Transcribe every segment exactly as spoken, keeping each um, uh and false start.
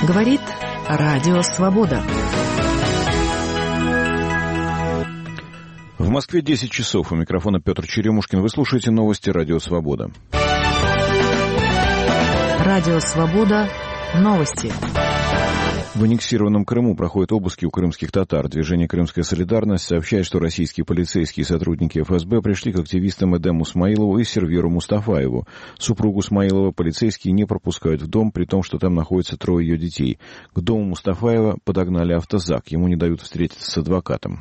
Говорит Радио Свобода. В Москве десять часов. У микрофона Петр Черемушкин. Вы слушаете новости Радио Свобода. Радио Свобода. Новости. В аннексированном Крыму проходят обыски у крымских татар. Движение «Крымская солидарность» сообщает, что российские полицейские и сотрудники эф эс бэ пришли к активистам Эдему Смаилову и серверу Мустафаеву. Супругу Смаилова полицейские не пропускают в дом, при том, что там находится трое ее детей. К дому Мустафаева подогнали автозак. Ему не дают встретиться с адвокатом.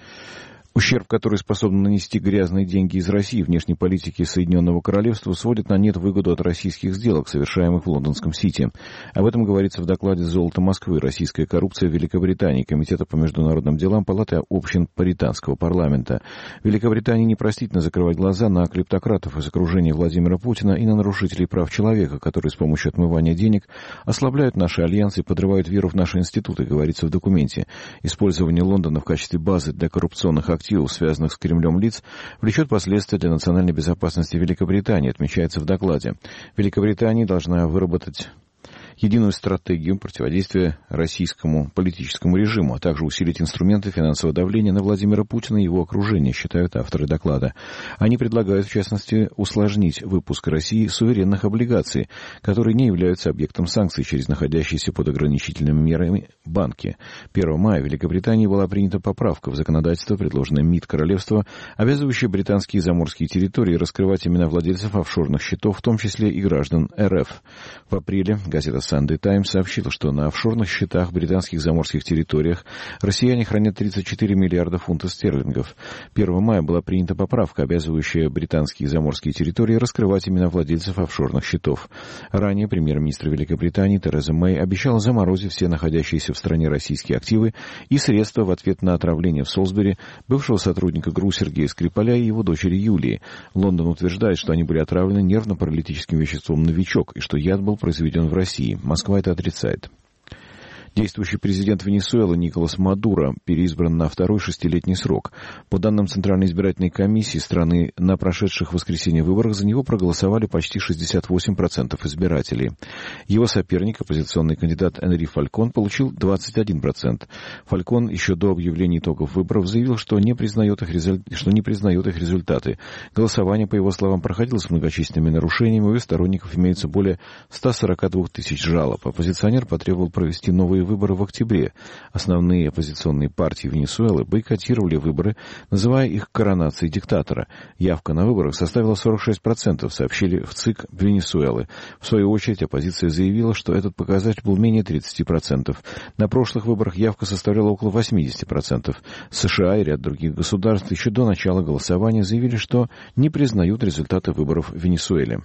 Ущерб, который способен нанести грязные деньги из России внешней политике Соединенного Королевства, сводит на нет выгоду от российских сделок, совершаемых в лондонском Сити. Об этом говорится в докладе «Золото Москвы. Российская коррупция в Великобритании» Комитета по международным делам Палаты общин британского парламента. Великобритании непростительно закрывать глаза на клептократов из окружения Владимира Путина и на нарушителей прав человека, которые с помощью отмывания денег ослабляют наши альянсы и подрывают веру в наши институты, говорится в документе. Использование Лондона в качестве базы для коррупционных активов, связанных с Кремлем лиц, влечет последствия для национальной безопасности Великобритании, отмечается в докладе. Великобритания должна выработать единую стратегию противодействия российскому политическому режиму, а также усилить инструменты финансового давления на Владимира Путина и его окружение, считают авторы доклада. Они предлагают, в частности, усложнить выпуск России суверенных облигаций, которые не являются объектом санкций через находящиеся под ограничительными мерами банки. первого мая в Великобритании была принята поправка в законодательство, предложенное МИД Королевства, обязывающая британские заморские территории раскрывать имена владельцев офшорных счетов, в том числе и граждан эр эф. В апреле газета Sunday Times сообщила, что на офшорных счетах британских заморских территориях россияне хранят тридцать четыре миллиарда фунтов стерлингов. первого мая была принята поправка, обязывающая британские заморские территории раскрывать имена владельцев офшорных счетов. Ранее премьер-министр Великобритании Тереза Мэй обещала заморозить все находящиеся в стране российские активы и средства в ответ на отравление в Солсбери бывшего сотрудника ГРУ Сергея Скрипаля и его дочери Юлии. Лондон утверждает, что они были отравлены нервно-паралитическим веществом «Новичок» и что яд был произведен в России. Москва это отрицает. Действующий президент Венесуэлы Николас Мадуро переизбран на второй шестилетний срок. По данным Центральной избирательной комиссии страны, на прошедших в воскресенье выборах за него проголосовали почти шестьдесят восемь процентов избирателей. Его соперник, оппозиционный кандидат Энри Фалькон, получил двадцать один процент. Фалькон еще до объявления итогов выборов заявил, что не признает их, результ... что не признает их результаты. Голосование, по его словам, проходило с многочисленными нарушениями. У его сторонников имеется более ста сорока двух тысяч жалоб. Оппозиционер потребовал провести новые выборы в октябре. Основные оппозиционные партии Венесуэлы бойкотировали выборы, называя их коронацией диктатора. Явка на выборах составила сорок шесть процентов, сообщили в ЦИК Венесуэлы. В свою очередь оппозиция заявила, что этот показатель был менее тридцати процентов. На прошлых выборах явка составляла около восемьдесят процентов. США и ряд других государств еще до начала голосования заявили, что не признают результаты выборов в Венесуэле.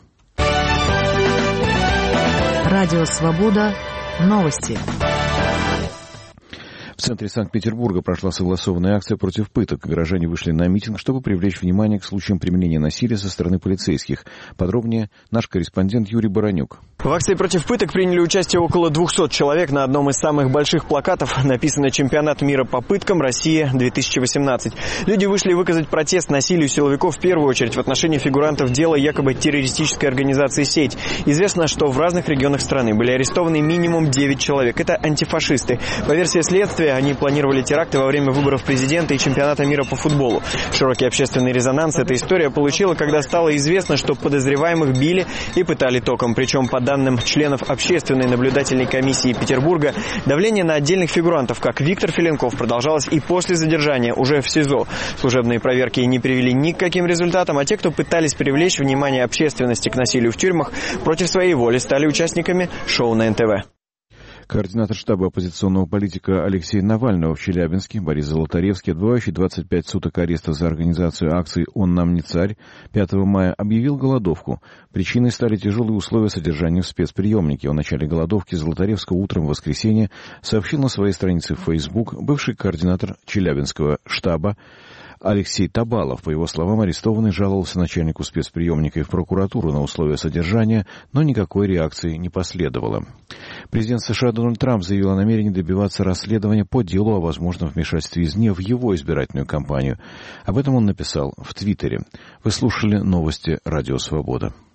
Радио Свобода. Новости. В центре Санкт-Петербурга прошла согласованная акция против пыток. Горожане вышли на митинг, чтобы привлечь внимание к случаям применения насилия со стороны полицейских. Подробнее наш корреспондент Юрий Баранюк. В акции против пыток приняли участие около двухсот человек. На одном из самых больших плакатов написано «Чемпионат мира по пыткам. Россия-две тысячи восемнадцать». Люди вышли выказать протест насилию силовиков в первую очередь в отношении фигурантов дела якобы террористической организации «Сеть». Известно, что в разных регионах страны были арестованы минимум девять человек. Это антифашисты. По версии следствия, они планировали теракты во время выборов президента и чемпионата мира по футболу. Широкий общественный резонанс эта история получила, когда стало известно, что подозреваемых били и пытали током. Причем, по данным членов общественной наблюдательной комиссии Петербурга, давление на отдельных фигурантов, как Виктор Филенков, продолжалось и после задержания уже в СИЗО. Служебные проверки не привели ни к каким результатам, а те, кто пытались привлечь внимание общественности к насилию в тюрьмах, против своей воли стали участниками шоу на эн тэ вэ. Координатор штаба оппозиционного политика Алексея Навального в Челябинске Борис Золотаревский, отбывающий двадцать пять суток ареста за организацию акции «Он нам не царь», пятого мая объявил голодовку. Причиной стали тяжелые условия содержания в спецприемнике. О начале голодовки Золотаревского утром в воскресенье сообщил на своей странице в Facebook бывший координатор Челябинского штаба Алексей Табалов. По его словам, арестованный жаловался начальнику спецприемника и в прокуратуру на условия содержания, но никакой реакции не последовало. Президент США Дональд Трамп заявил о намерении добиваться расследования по делу о возможном вмешательстве извне в его избирательную кампанию. Об этом он написал в Твиттере. Вы слушали новости Радио Свобода.